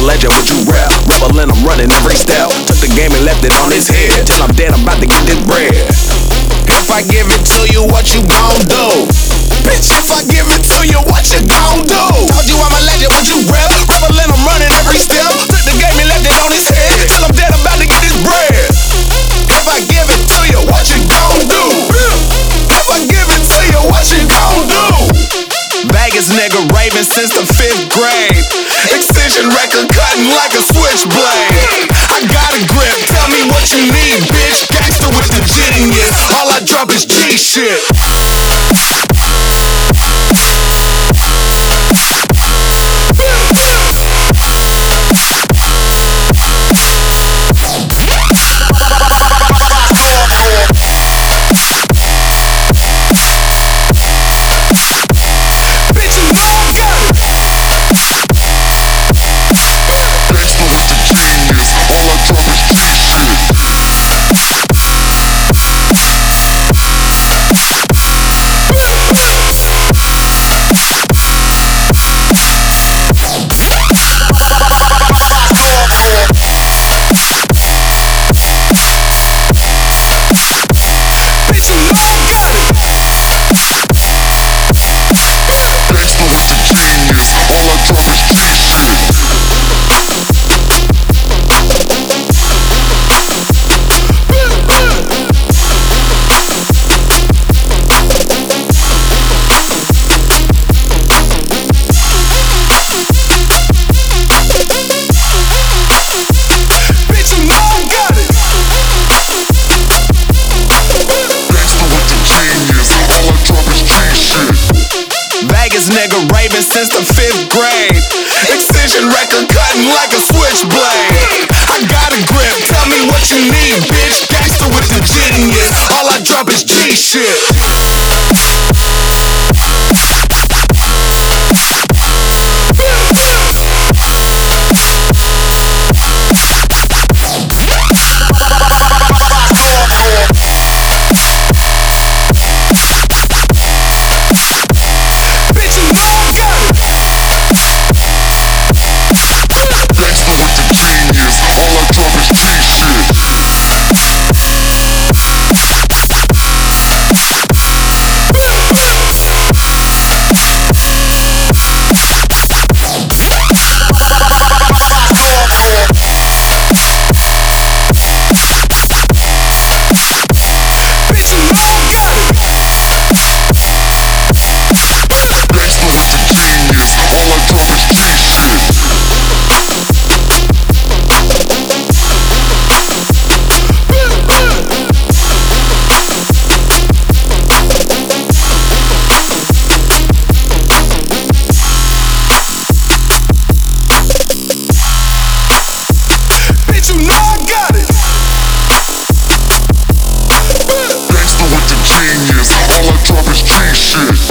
a legend, what you rap? Rebel and I'm running every step. Took the game and left it on his head. Till I'm dead, I'm about to get this bread. If I give it to you, what you gon' do? Bitch, if I give it to you, what you gon' do? Told you I'm a legend, what you rap? Rebel and I'm running every step. Took the game and left it on his head. Till I'm dead, I'm about to get this bread. If I give it to you, what you gon' do? If I give it to you, what you gon' do? Vegas nigga raving since the 5th grade. Extension record cutting like a switchblade. I got a grip, tell me what you need, bitch. Gangsta with the genius, all I drop is G shit. Vegas nigga raving since the 5th grade. Extension record cutting like a switchblade. I got a grip, tell me what you need, bitch. Gangsta with the genius, all I drop is G shit. All I drop is G shit.